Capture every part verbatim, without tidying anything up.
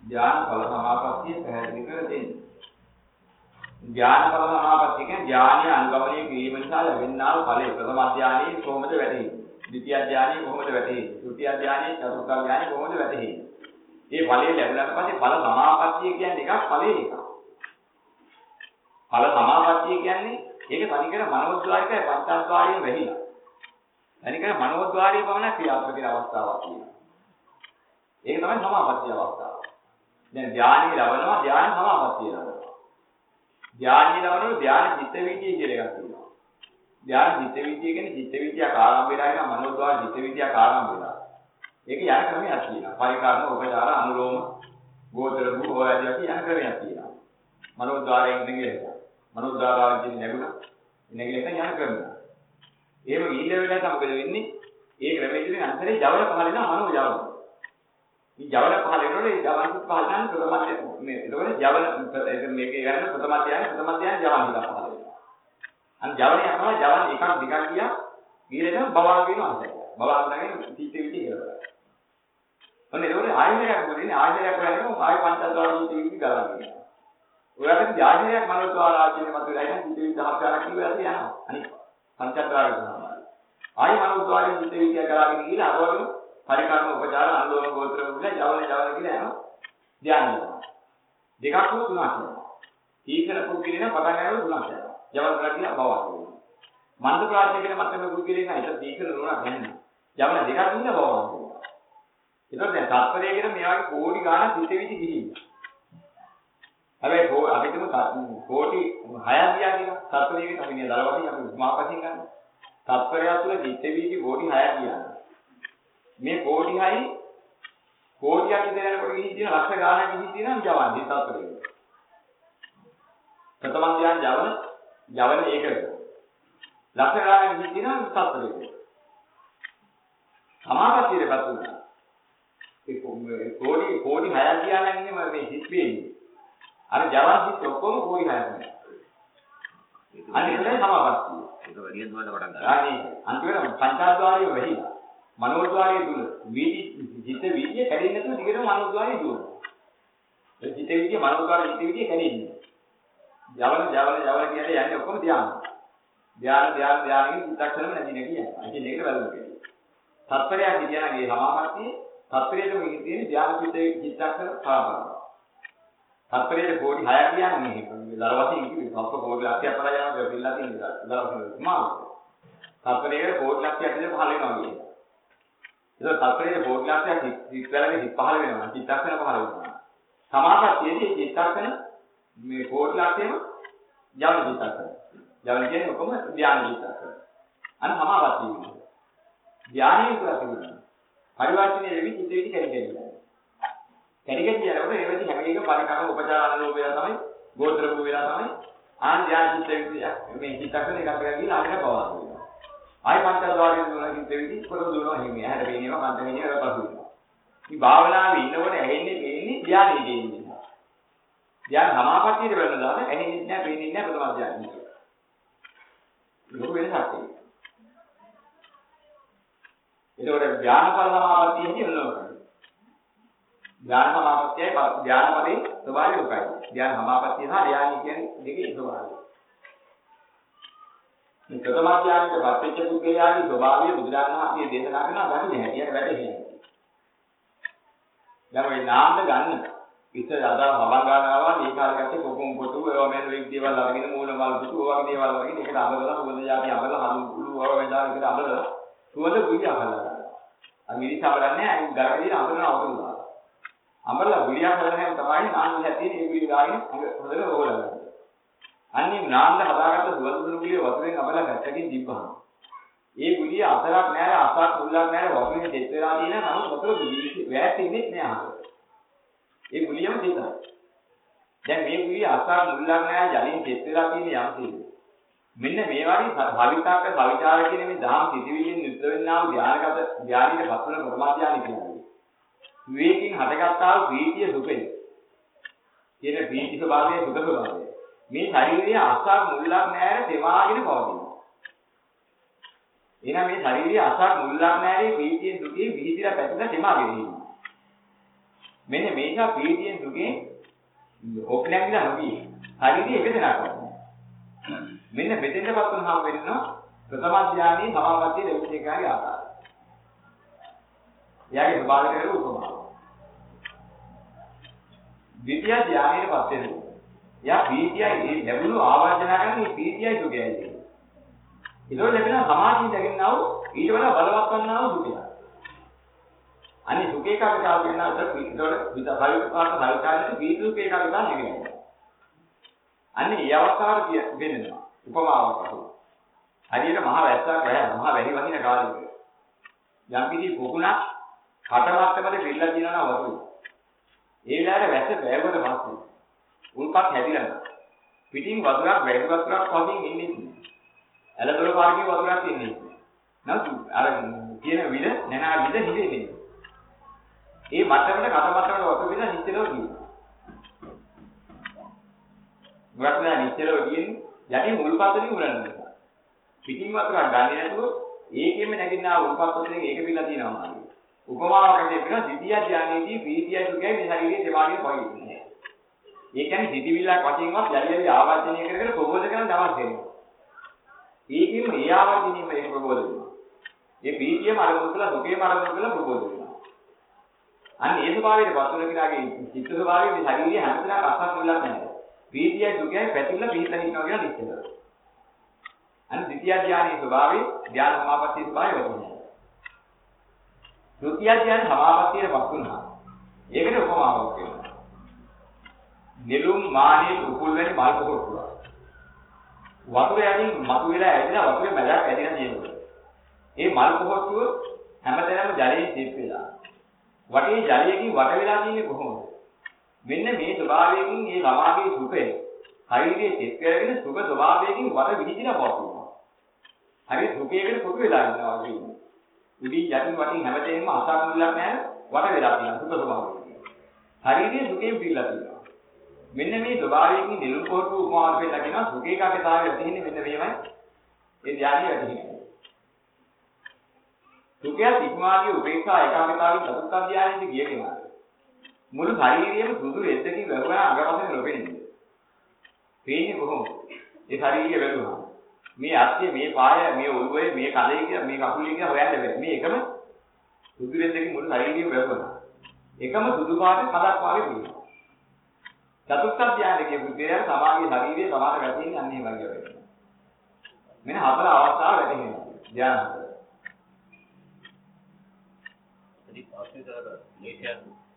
ධ්‍යාන ඵල සමාපත්තිය පැහැදිලි කර දෙන්නේ. ධ්‍යාන ඵල සමාපත්තිය කියන්නේ ධ්‍යානය අනුගමනය කිරීම නිසා ලැබෙනා වූ ඵලයේ ප්‍රථම ධ්‍යානයේ කොහොමද වැටෙන්නේ? ද්විතිය ධ්‍යානයේ කොහොමද වැටෙන්නේ? තෘතිය ධ්‍යානයේ චතුර්ථ ධ්‍යානයේ කොහොමද වැටෙන්නේ? මේ ඵලයේ ලැබුණාට පස්සේ ඵල සමාපත්තිය කියන්නේ එකක් ඵලයේ එකක්. ඵල සමාපත්තිය කියන්නේ ඒක තනිකර මනෝද්වාරිකයි පංචාද්වාරයෙන් වැහිලා. තනිකර මනෝද්වාරයේ පමණ ක්‍රියාත්මක වෙන අවස්ථාවක් තියෙනවා. ඒක තමයි සමාපත්තිය අවස්ථාව. දැන් ධානයේ ලබනවා ධාන සමාපත්තිය ලබනවා. ධානයේ ලබනවා ධාන චිත්ත විද්‍යාව කියලා එකක් තියෙනවා. ධාන චිත්ත විද්‍යාව කියන්නේ චිත්ත විද්‍යාව ආරම්භ වෙලා ඉන්න මනෝද්වාර චිත්ත විද්‍යාව ආරම්භ වෙලා. ඒක යන ක්‍රමයක් තියෙනවා. පරිකාරණ උපචාර අනුලෝම ගෝචර භූ ඔයදී අපි යන ක්‍රමයක් තියෙනවා. මනෝද්වාරයෙන් ඉඳගෙන මනෝද්වාරයෙන් නැගුණා. ඉඳගෙන යන ක්‍රමයක්. එහෙම ඊළ වෙලාවට මොකද වෙන්නේ? ඒ ක්‍රමයේදී අන්තරේ ජවල පහල වෙනවා මනෝ ජවල. මේ ජවල පහල වෙනකොට ඒ ජවල පහල ගන්න ප්‍රථම මේ ඒකෝනේ ජවල මේකේ ගන්න ප්‍රථම ධ්‍යාන ප්‍රථම ධ්‍යාන ජවල හිලා පහල වෙනවා. අන් ජවලේ යනවා ජවල එකක් දෙකක් ගියා ඊළඟට බවාග වෙනවා අන්තරේ. බවාග නැගෙන තීත්‍ය විදි කියලා. ඔන්න ඒකෝනේ ආයතනයක් මොකදනේ ආයතනයක් වෙනකොට ආය පංචද්වාර තීත්‍ය විදි ගලනවා. ඔයාලට ධ්‍යානයක් මනෝද්වාර ආචරණය මත වෙලා ඉතින් තීත්‍ය විදි දහස් ගණක් කිව්වා යනවා. අනිත් පංචද්වාරය තමයි. ආයි මනෝද්වාරයෙන් තීත්‍ය විදි ගලාගෙන ගිහලා අර වගේ පරිකාරම උපචාර අනුලෝම ගෝත්‍ර වල ජවල ජවල කියලා යනවා. ධ්‍යානය. දෙකක් හෝ තුනක් යනවා. තීක්ෂණ පුද්ගලයන් පටන් ගන්නකොට තුනක් යනවා. ජවල කරලා කියලා බවක් වෙනවා. මන්ද ප්‍රාඥය කියන මතම පුද්ගලයන් හිත තීක්ෂණ නුණක් නැහැ. ජවල දෙකක් ඉන්න බවක් වෙනවා. ඒතකොට දැන් තාත්පර්යය කියන මේ වගේ කෝටි ගාණක් හිත විදි ගිහින්. හැබැයි අපිටම කෝටි හයක් ගියා කියලා තාත්පර්යයකට අපි නේ දලවටින් අපි උස්මාපසින් ගන්න. තාත්පර්යය තුළ හිත විදි කෝටි හයක් ගියා. මේ කෝටි හයි කෝටියක් ඉඳලා යනකොට ගිහින් තියෙන ලක්ෂ ගාණක් ගිහින් තියෙනවා ජවන් දිසාතරේ. ප්‍රථම ධ්‍යාන ජවන ජවන ඒකද. ලක්ෂ ගාණක් ගිහින් තියෙනවා දිසාතරේ. සමාපත්තියටපත් වුණා. ඒ කෝටි කෝටි හයක් ගියා නම් ඉන්නේ මේ හිස් වෙන්නේ. අර ජවන් හිස් ඔක්කොම කෝටි හයක් නේ. අනිත් ඒකයි සමාපත්තිය. ඒක වැඩියෙන් දුවන්න පටන් ගන්නවා. හරි. අන්තිමට පංචාද්වාරයේ වෙහිලා මනෝද්වාරයේ තුල වීදි චිත්ත විද්‍ය කැඩෙන්නේ නැතුව දිගටම මනෝද්වාරයේ දුවනවා. ඒ චිත්ත විද්‍ය මනෝද්වාර චිත්ත විද්‍ය කැඩෙන්නේ. ජවන ජවන ජවන කියන්නේ යන්නේ ඔක්කොම ධ්‍යාන. ධ්‍යාන ධ්‍යාන ධ්‍යානකින් චිත්තක්ෂණම නැති නේ කියන්නේ. අයිති මේකට වැළඳ කියන්නේ. තත්පරයක් කියනගේ සමාපත්තියේ තත්පරයේම මේ තියෙන ධ්‍යාන චිත්ත චිත්තක්ෂණ සාපරනවා. තත්පරයේ කෝටි හයක් කියන්නේ මේ දරවසින් කිව්වේ සත්ව කෝටි ලක්ෂයක් පලා යනවා කියලා තියෙන දරවසින් මාව. තත්පරයේ කෝටි ලක්ෂයක් විතර පහල වෙනවා කියන්නේ. ඒක තත්පරයේ කෝටි ලක්ෂයක් ඉස්සරහට පහල වෙනවා චිත්තක්ෂණ පහල වෙනවා. සමාපත්තියේදී චිත්තක්ෂණ මේ කෝටි ලක්ෂයම ජවන චිත්තක්ෂණ. ජවන කියන්නේ ඔක්කොම ධ්‍යාන චිත්තක්ෂණ. අන්න සමාපත්තිය වෙනවා. ධ්‍යානයේ පුරා තිබුණා. පරිවර්තනයේ වෙවි චිත්ත විදි කැඩෙන්නේ. කැඩෙන්නේ කියනකොට ඒ වෙදි හැම එකම පරිකාරම උපචාර අනුලෝම වෙලා තමයි ගෝත්‍ර භූ වෙලා තමයි ආන් ධ්‍යාන චිත්ත විදි මේ චිත්තක්ෂණ එකක් එකක් ගිහලා ආයෙත් පවා වෙනවා. ආයි පංචද්වාරයෙන් දුවන චිත්ත විදි කොට දුවනවා හිමි. ඇහැට පේනවා කන්ට පේනවා පසු වෙනවා. මේ භාවනාවේ ඉන්නකොට ඇහෙන්නේ පේන්නේ ධ්‍යානෙ කියන්නේ. ධ්‍යාන සමාපත්තියට වෙනදාට ඇහෙන්නේ නැහැ පේන්නේ නැහැ ප්‍රථම ධ්‍යානෙ. ඒක වෙනසක් තියෙනවා. ඒකෝට ධ්‍යානඵල සමාපත්තිය කියනවා. ධ්‍යාන සමාපත්තියයි ධ්‍යානපදේ ස්වභාවය උකයි. ධ්‍යාන සමාපත්තිය සහ ධ්‍යානයි කියන්නේ දෙකේ ස්වභාවය. මේ ප්‍රථම ධ්‍යානයේ පත්‍ච්ච පුද්ගලයාගේ ස්වභාවය බුදුරජාණන් වහන්සේ දේශනා කරනවා ගන්නේ හැටියට වැටහෙන්නේ. දැන් මේ නාම ගන්න ඉතින් අදා හබංගානාවා මේ කාලේ ගැත්තේ කොකුම් පොතු ඒවා මෙන්න වෙක් දේවල් අරගෙන මූල මල් පුතු ඔය වගේ දේවල් වගේ ඒකට අමරලා සුවඳ જાති අමරලා හඳු කුළු ඔය වෙලාවට ඒකට අමරලා සුවඳ ගුලිය අහලා. අර මිරිසා බලන්නේ අයි ගලකදී අමරන අවතුරු දාලා. අමරලා ගුලිය හදලා තමයි නාන්න හැටියේ මේ ගුලිය දාගෙන හොඳට රෝලනවා. අන්නේ නාන්න හදාගත්ත සුවඳ දුරු ගුලිය වතුරෙන් අමරලා ගැටකින් තිබ්බහම ඒ ගුලිය අතරක් නැහැ අසක් මුල්ලක් නැහැ වතුරේ දෙත් වෙලා තියෙන නමුත් වතුර වැට ඉන්නේ නැහැ. ඒ ගුලියම දෙතයි. දැන් මේ ගුලිය අසක් මුල්ලක් නැහැ ජලින් දෙත් වෙලා තියෙන යම්සි. මෙන්න මේ වගේ භවිතක්ක භවිචාර කියන මේ දහම් සිතිවිලියෙන් නිතර වෙන්නා වූ ධානගත ධානීය පස්වන ප්‍රථම ධානය කියන්නේ. විවේකයෙන් හටගත්තා වූ ප්‍රීතිය සුඛය. කියන ප්‍රීති ස්වභාවය සුඛ ස්වභාවය. මේ ශරීරයේ අසක් මුල්ලක් නැහැ තෙමාගෙන පවතිනවා. එහෙනම් මේ ශරීරයේ අසක් මුල්ලක් නැහැ ප්‍රීතියෙන් සුඛයෙන් විහිදිලා පැතිරලා තෙමාගෙන ඉන්නවා. මෙන්න මේක පීතියෙන් දුකෙන් ඔක්ලැංගිලා නොගියේ. හරියට එක දෙනා කරන්නේ. මෙන්න මෙතෙන්ටපත් වුණාම වෙනවා ප්‍රථම ධානයේ සමාපත්තිය ලැබෙන එකයි ආකාරය. එයාගේ ස්වභාවික හේතු උපමාව. ද්විතිය ධානයේපත් වෙනවා. එයා පීතියයි ලැබුණු ආවර්ජන කරන මේ පීතියයි දුකයි. ඒකෝ ලැබෙන සමාධිය දැගෙනා වූ ඊට වඩා බලවත් වන්නා වූ දුකයි. අනේ දුකේ කාර්යය කියනවා ඒතකොට විතසාවිකාරක සාවිකාරයේ පීතුකේ කාර්යය නෙගෙනවා. අනේ ඒ අවස්ථාවට වෙන්නවා. උපමාවක් අහුව. හරියට මහ වැස්සක් වැය මහ වැහි වහින කාලෙක. යම් කිසි කුකුණක් කටමැත්තකට පිළලා දිනනවා වතුර. ඒ වෙලාවේ වැස්ස වැයුවට පස්සේ උල්පත් හැදිලා පිටින් වතුරක් වැහි වතුරක් වගේ ඉන්නේ නැහැ. ඇලදොල පාරකේ වතුරක් ඉන්නේ නැහැ. නමුත් අර කියන විද නැනා විද හිතෙන්නේ. ඒ මට්ටමට කටමැත්තකට වතුර විද නිශ්චලව කියනවා. මොකක්ද නිශ්චලව කියන්නේ යටින් උල්පත්වලින් උරන්නේ. පිටින් වතුරක් ගන්නේ නැතුව ඒකෙම නැගින්නා උල්පත් වලින් ඒක පිළලා තියෙනවා නේද? උපමාවකට කියනවා ද්විතිය ධානයේදී පීතිය දුකයි මේ ශරීරයේ දෙමාගේ පරිදි. ඒ කියන්නේ හිතවිල්ලක් වශයෙන්වත් යලි යලි ආවර්ජනය කර කර ප්‍රබෝධ කරන දවස් දෙනවා. ඒකෙම ඒ ආවර්ජනීය මේක ප්‍රබෝධ වෙනවා. ඒ පීතියම අරමුණු කළා දුකේම අරමුණු කළා ප්‍රබෝධ වෙනවා. අන්න ඒ ස්වභාවයේ වතුර කිනාගේ චිත්ත ස්වභාවයේ මේ ශරීරයේ හැමතැනම අස්සක් මුලක් නැහැ. පීතියයි දුකයි පැතිරලා පිහිටලා ඉන්නවා කියලා නිශ්චයද. අන්න ද්විතිය ධානයේ ස්වභාවය ධාන සමාපත්තියේ ස්වභාවය වෙනවා. ත්‍ෘතිය ධානයේ සමාපත්තියට පත් වුණා. ඒකට උපමාවක් කියනවා. නෙළුම් මානේ උකුල් වැනි මල් පොකොට්ටුවක්. වතුර යටින් මතුවලා ඇවිදලා වතුරේ මැදට ඇදිලා තියෙනවා. ඒ මල් පොකොට්ටුව හැමතැනම ජලයෙන් සිප් වෙලා. වටේ ජලයකින් වට වෙලා තියෙන්නේ කොහොමද? මෙන්න මේ ස්වභාවයෙන් මේ සමාගයේ සුඛය ශරීරයේ සිප් කරගෙන සුඛ ස්වභාවයෙන් වට විහිදිලා පවතිනවා. හරි සුඛයකට කොටු වෙලා ඉන්නවා කියන්නේ. උඩින් යටින් වටින් හැමතැනම අසක් මුලක් නැහැ වට වෙලා තියෙනවා සුඛ ස්වභාවයෙන්. ශරීරයේ සුඛයෙන් පිළිලා තියෙනවා. මෙන්න මේ ස්වභාවයෙන් නිරුල් කොටු උපමාවක් වෙලා කියනවා සුඛේකාගතාවය තියෙන්නේ මෙන්න මේවයි. ඒ ධානය වැටෙන්නේ. සුඛය ඉක්මාගේ උපේක්ෂා ඒකාගතාවයෙන් චතුර්ථ ධානයේදී ගිය කෙනා. මුළු ශරීරයේම සුදු රෙද්දකින් වැහුණා අඟපසෙන් නොපෙනෙන්නේ. පේන්නේ කොහොමද? ඒ ශරීරය වැළුණා. මේ අත්ය මේ පාය මේ ඔළුවේ මේ කලේ කියලා මේ කකුලේ කියලා හොයන්න බෑ. මේ එකම සුදු රෙද්දකින් මුළු ශරීරයම වැහුණා. එකම සුදු පාට හදක් වාගේ පේනවා. චතුර්ථ ධානයේ කියපු දෙයක් සමාගයේ ශරීරයේ සමාන වැටෙන්නේ අන්න ඒ වගේ වෙනවා. මෙන්න හතර අවස්ථාව වැටෙනවා. ධාන හතර. ඉතින් ආශ්‍රිතව මේකයන්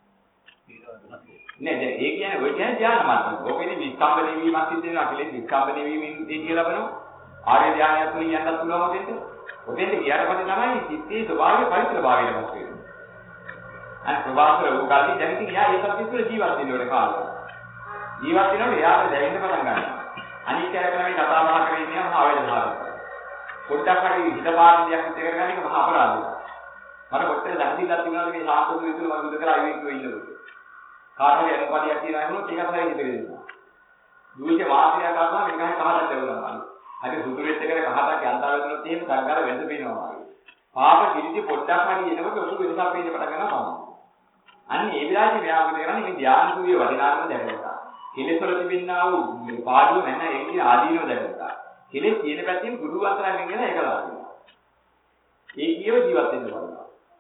නෑ දැන් ඒ කියන්නේ ඔය කියන්නේ ධාන මාර්ගය. ඕකෙනේ විස්කම්බන වීමක් සිද්ධ වෙනවා කියලා විස්කම්බන වීමෙන් ඉඳී කියලා බලනවා. ආර්ය ධානය තුලින් යන්නත් පුළුවන් ඔතෙන්ට. ඔතෙන්ට ගියාට පස්සේ තමයි සිත්තේ ස්වභාවය පරිසර භාවයට පත් වෙන්නේ. අන්න ප්‍රවාහවල උගල්ලි දැන් ඉතින් යා ඒකත් විතර ජීවත් වෙන්න ඕනේ කාලය. ජීවත් වෙනකොට එයාට දැනෙන්න පටන් ගන්නවා. අනිත් කෙනෙක් මේ කතා බහ කරගෙන ඉන්නවා මහා වේදනාවක්. පොඩ්ඩක් හරි හිත පාඩියක් හිත කරගන්න එක මහා අපරාධයක්. මට කොච්චර දැක්දිලා තිබුණාද මේ සාස්ත්‍ර විදුල මම බුදු කරලා ආවේ කිව්ව ඉන්නකොට. කාටද එනපදියක් තියෙනවා එහෙනම් ඒකත් හරි හිතේ දෙනවා. දුවිච්ච වාසියක් ගන්නවා මේක හරි කහටක් දෙවනවා. හරි සුදුරෙත් එක්ක කහටක් යන්තර වෙනොත් එහෙම සංගාර වෙන්න පේනවා. පාප කිරිදි පොඩ්ඩක් හරි එනකොට ඔසු වෙනසක් පේන්න පටන් ගන්නවා තමයි. අන්න ඒ විලාසි මෙයා මොකද කරන්නේ මේ ධ්‍යාන සූර්ය වටිනාකම දැකගන්නවා. කෙලෙස් වල තිබෙනා වූ පාඩුව නැන්න ඒකේ ආදීනව දැකගන්නවා. කෙලෙස් තියෙන පැත්තෙන් ගුරු අතරෙන් ගෙන ඒකලා තියෙනවා. ඒ කියව ජීවත් වෙන්න බලනවා.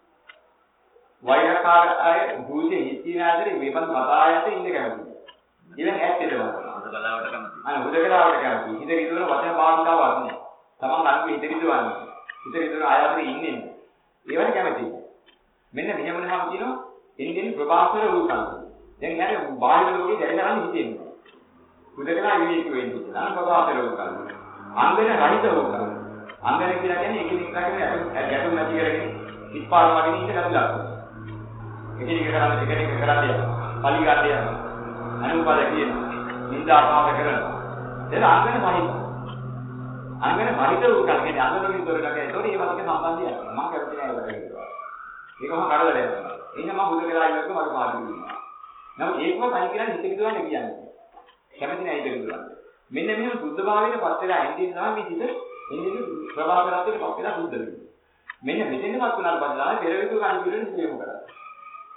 වෛරකාර අය භූතේ හිතිනාදරේ මේපන් මතායට ඉන්න කැමතියි. ඉතින් ඈත් වෙනවා. හුදකලාවට කැමතියි. අනේ හුදකලාවට කැමතියි. හිත විදුවන වචන භාවිතාවක් නෑ. තමන් අනුව හිත විදුවන්නේ. හිත විදුවන අය අතරේ ඉන්නේ. ඒවට කැමතියි. මෙන්න මෙහෙම වුණාම කියනවා එන්නේ ප්‍රභාස්වර වූ කල්ප. දැන් යාර බාහිර ලෝකේ දැනගන්න හිතෙන්නේ. හුදකලා විවේක වෙන්නේ කියලා ප්‍රභාස්වර වූ කල්ප. අංගන රහිත වූ කල්ප. අංගන කියලා කියන්නේ එකිනෙක කරගෙන ගැටුම් නැති කරගෙන ඉස්පාර වගේ ඉන්න කරුණා. එකිනෙක කරන්නේ එකිනෙක කරන්නේ පලි ගන්න යනවා. අනුපාද කියන නින්දා ආපාද කරනවා. ඒක අංගන සහිත. අංගන සහිත වූ කල්ප කියන්නේ අංගන වලින් දොරකට ඒතකොට ඒ වගේ සම්බන්ධයක් මම කැමති නෑ ඒක කියලා. ඒකම කරදරයක්. එහෙනම් මම හුදකලා ඉන්නකොට මට පාඩු වෙනවා. නමුත් ඒකම තනි කියලා හිත විදුවන්න කියන්නේ. කැමති නෑ ඒක විදුවන්න. මෙන්න මෙහෙම සුද්ධ භාවයේ පත් වෙලා ඇඳින් තමයි මේ හිත එන්නේ ප්‍රවාහකරත්තේ පත් වෙලා සුද්ධ වෙන්නේ. මෙන්න මෙතෙන්පත් වුණාට පස්සේ පෙර විතු කණිවිඩෙන් සියුම් කරා.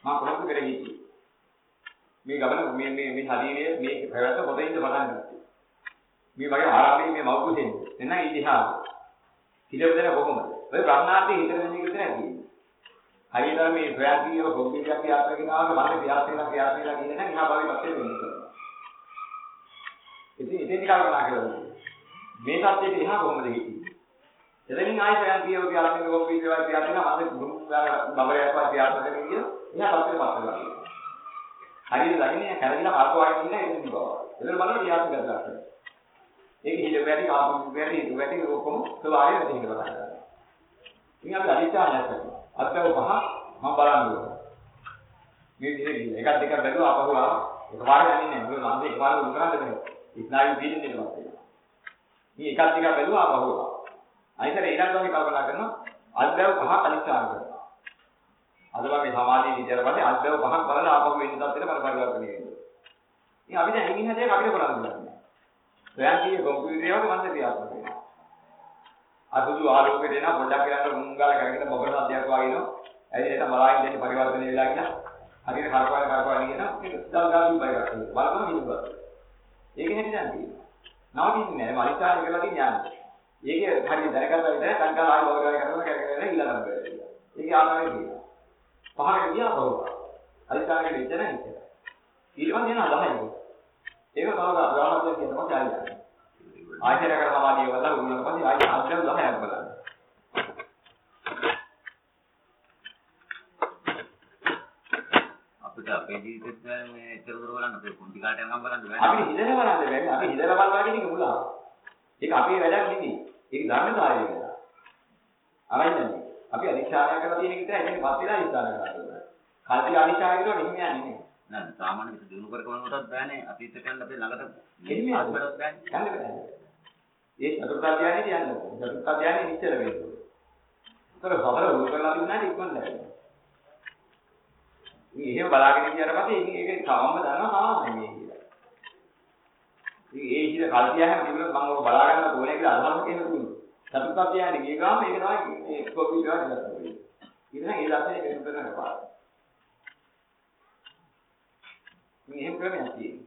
මම කොහොමද කරේ හිටියේ? මේ ගමන මේ මේ මේ ශරීරයේ මේ පැවැත්ම කොටින්ද පටන් ගත්තේ. මේ වගේ ආරම්භයේ මේ මෞකුසෙන් එන්න ඉතිහාස. හිතවදන කොහොමද? ඔය ප්‍රඥාර්ථයේ හිතන දෙන්නේ විතරයි තියෙන්නේ. හරියට මේ ප්‍රයත්නියව කොම්පියුටර් ක්‍රියාත්මක කරනවාක මම ක්‍රියාත්මක ක්‍රියාත්මක කියන්නේ නැහැ ඉහා භාවයේ පැත්තේ වෙන්නේ. ඉතින් ඉතින් කල්පනා කරලා මේ සත්‍යයට එහා කොහොමද හිටියේ? එතනින් ආයෙ ප්‍රයත්නියව ක්‍රියාත්මක කොම්පියුටර් ක්‍රියාත්මක මම ගුරු බබරයක් වා ක්‍රියාත්මක කරන්නේ එහා පැත්තේ පස්සට ගන්නවා. හරියට ළඟින් කරගෙන පාරකවාගෙන ඉන්න එතනින් බව. එතන බලන්න ක්‍රියාත්මක කරලා. ඒක හිත වැඩි කාපු වැඩි හිත වැඩි ඔක්කොම ස්වභාවය වැඩි හිත බලන්න. ඉතින් අපි අදිස්ථානයක් කරනවා. අත්දැක පහ මම බලන්න ඕන. මේ විදිහට එකක් දෙකක් බැලුවා අපහු ආවා. එකපාරට යන්නේ නැහැ. මොකද මම එකපාරට උල් කරන්න බෑ. ඉස්නායු දීන්නේ නෙමෙයි. මේ එකක් දෙකක් බැලුවා අපහු ආවා. අයිතර ඊළඟ වගේ කල්පනා කරනවා අත්දැක පහ අනිස්ථාන කරනවා. අද වගේ සමාධිය විතර පස්සේ අත්දැක පහක් බලලා ආපහු වෙන තත්ත්වෙට බල පරිවර්තනය වෙනවා. ඉතින් අපි දැන් හිමින් හැදේ අපිට කරන්න බෑ. ප්‍රයත්නිය කොම්පියුටරේ වගේ මනස ක්‍රියාත්මක වෙනවා. අදුදු ආලෝකයට එන පොඩ්ඩක් යනකොට මුංගාල කරගෙන බබර සද්දයක් වගේ එනවා. ඇයි ඒක බලාගෙන ඉන්නේ පරිවර්තනය වෙලා කියලා. හරියට කරකවල කරකවල කියන දල්ගාසු පරිවර්තනය. බලපන් හිතුවා. ඒක හැටි දැන් තියෙනවා. නවතින්නේ නැහැ. මනිකාරය කරලා තියන්නේ. ඒකේ හරිය දැනගත්තා විතරයි සංකාල ආයි බවරය කරනවා කරගෙන ඊළඟට බෑ. ඒකේ ආකාරය තියෙනවා. පහකට ගියා බවවා. අනිකාරයකට ඉච්ච නැහැ ඉච්ච. ඊට පස්සේ එනවා දහයක. ඒක තව ගානක් කියන තමයි ආයෙත්. ආයතන කර සමාධිය වල උන්නට පස්සේ ආයෙත් අධ්‍යයන දහයක් බලන්න. අපිට අපේ ජීවිතේත් මේ ඉතර දුර බලන්න අපේ කුංටි කාට යනකම් බලන්න බෑ. අපි හිතලා බලන්න බෑ. අපි හිතලා බලනවා කියන එක මුලාව. ඒක අපේ වැඩක් නෙමෙයි. ඒක ධර්මතාවයේ වැඩක්. අරයින්නේ. අපි අනිශ්චාරය කරලා තියෙන එක විතරයි මේක පස් වෙලා ඉස්සාර කරන්නේ. කල්පි අනිශ්චාරය කරලා මෙහිම යන්නේ නේ. නෑ සාමාන්‍ය විදිහට දිනු කර කරනකොටත් බෑනේ අතීතයට යන්න අපේ ළඟට එන්නේ ආත්මවලත් බෑනේ යන්න බෑ. ඒ චතුර්ථ ධානයේ යන්න ඕනේ. චතුර්ථ ධානයේ නිශ්චල වෙන්න ඕනේ. උතර සතර උල් කරලා තිබුණාට ඉක්මන් නැහැ. ඉතින් එහෙම බලාගෙන ඉඳියට පස්සේ ඉතින් ඒක තවම දන්නවා තමයි මේ කියලා. ඉතින් ඒ ඉතින් කල්පියාම තිබුණොත් මම ඔක බලා ගන්න ඕනේ කියලා අදහසක් එන්න දුන්නා. චතුර්ථ ධානයේ ගිය ගාම ඒක තමයි මේ කොම්පියුටර් එක ඉස්සරහට වෙන්නේ. ඉතින් ඒ ලක්ෂණය වෙන කරන පාර. මෙහෙම ක්‍රමයක් තියෙනවා.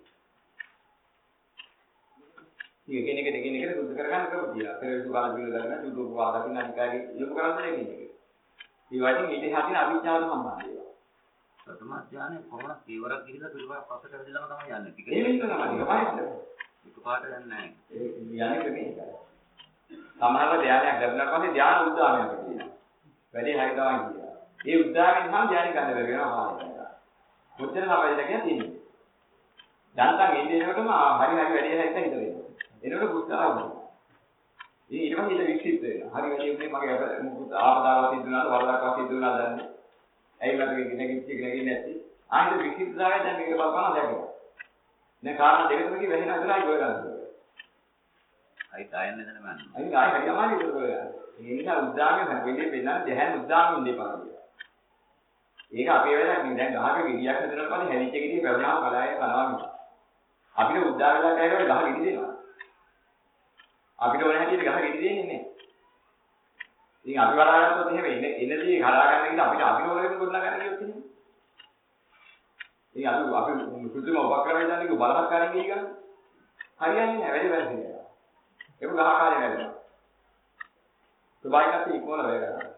ඉතින් කෙනෙක් දෙකින් එකට සුද්ධ කරගන්න ක්‍රම තියෙනවා. පෙරවිසු කාල පිළිවෙල ගන්න සුද්ධ උපවා දකින්න අනිකාරී යොමු කරන්න දෙන්නේ මේක. මේ වයින් ඊට හැටින අවිඥාන සම්බන්ධය. ප්‍රථම ඥානෙ කොහොමද පියවරක් ගිහිල්ලා පිළිවෙලක් පස්සට වැදිලාම තමයි යන්නේ. ටික ඒ විදිහට තමයි එකපාරට. එකපාරට යන්නේ නැහැ. ඒ යන්නේ ක්‍රමේ එකයි. සමහරව ධානයක් ලැබුණාට පස්සේ ධාන උද්දාමයක් තියෙනවා. වැඩි හරි තමයි කියනවා. ඒ උද්දාමෙන් නම් ධානය ගන්න බැරි වෙනවා ආයෙත්. මුචතර සමයද කියන්නේ. දැන්තන් එන්නේ එනකොටම හරි හරි වැඩි හැයිද හිත වෙනවා. එනකොට පුස්තකාව වෙනවා. ඉතින් ඊට පස්සේ ඒක වික්ෂිප්ත වෙනවා. හරි වැඩි උනේ මගේ මුකුත් ආපදාවක් සිද්ධ වුණාද වරදක් සිද්ධ වුණාද දන්නේ. ඇයි මට මේක නැගිච්ච එක නැගින්නේ නැති. ආයෙත් වික්ෂිප්තතාවය දැන් මේක බලපනවා දැක්කේ. දැන් කාරණා දෙක තුනකින් වැහෙන ඉඳලා ගොය ගන්නවා. අයි තායන්නේ නැහැ මම. අයි ආයෙ හරි අමාරුයි ඒක ගොය ගන්න. ඒ නිසා උද්දාමයේ වෙන්නේ වෙනවා දැහැන් උද්දාමෙ ඉඳේ පාරේ. ඒක අපේ වැඩක් නෙවෙයි. දැන් ගහක ගෙඩියක් හදනකොට පස්සේ හැලිච්ච ගෙඩිය ප්‍රඥාව කලාවේ කනවා මිස. අපිට උද්දා වෙලා කෑනකොට ගහ ගෙඩි දෙනවා. අපිට ඕන හැටියට ගහ ගෙඩි දෙන්නේ නැහැ. ඉතින් අපි වඩාගත්තොත් එහෙම එන එනදී හරා ගන්න කියලා අපිට අපි ඕනෙම ගොඩනගා ගන්න කියොත් එහෙම. ඉතින් අපි අපි කෘත්‍රිම උපක්‍රමයෙන් දන්නේ බලහත්කාරයෙන් ගිහි ගන්න. හරියන්නේ නැහැ වැඩි වැඩි කියලා. ඒක ගහකාරය වැඩනවා. සබයිකත් ඉක්මවල වැඩ කරනවා.